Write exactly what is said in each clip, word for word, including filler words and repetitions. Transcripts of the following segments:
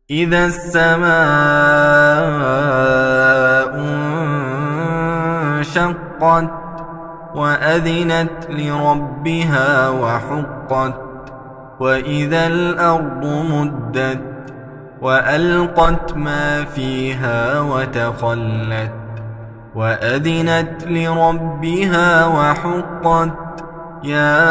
إذا السماء انشقت وأذنت لربها وحقت وإذا الأرض مدت وألقت ما فيها وتخلت وأذنت لربها وحقت يا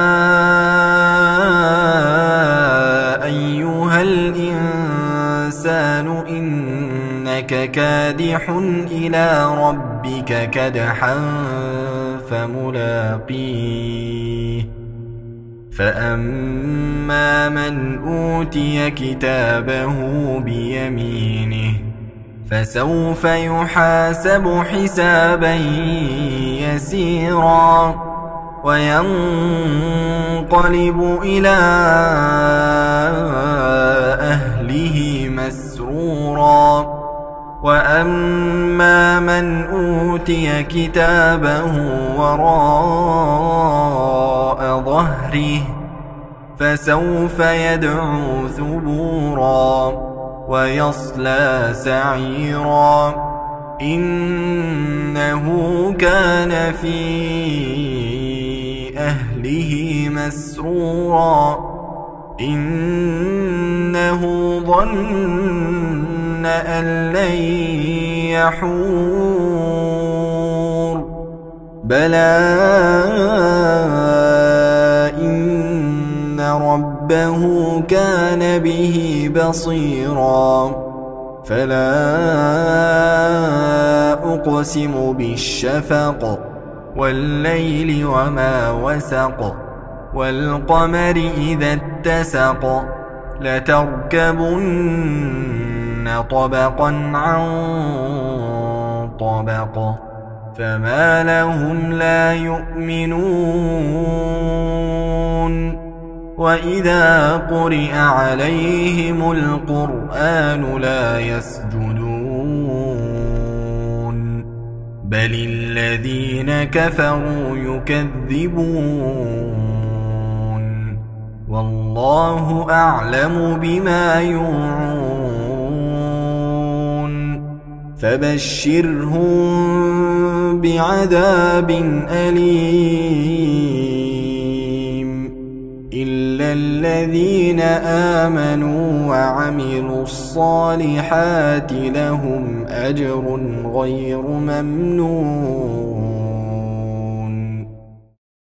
أيها الإنسان إنك كادح إلى ربك كدحا فملاقيه فأما من أوتي كتابه بيمينه فسوف يحاسب حسابا يسيرا وينقلب إلى أهله مسرورا وأما من أوتي كتابه وراء ظهره فسوف يدعو ثبورا ويصلى سعيرا إنه كان في أهله مسرورا إنه ظن أن لن يحور بلى إن ربه كان به بصيرا فلا أقسم بالشفق والليل وما وسق والقمر إذا اتسق لتركبن طبقا عن طبق فما لهم لا يؤمنون وإذا قرئ عليهم القرآن لا يسجدون بل الذين كفروا يكذبون والله أعلم بما يوعون فبشرهم بعذاب أليم إلا الذين آمنوا وعملوا الصالحات لهم أجر غير ممنون.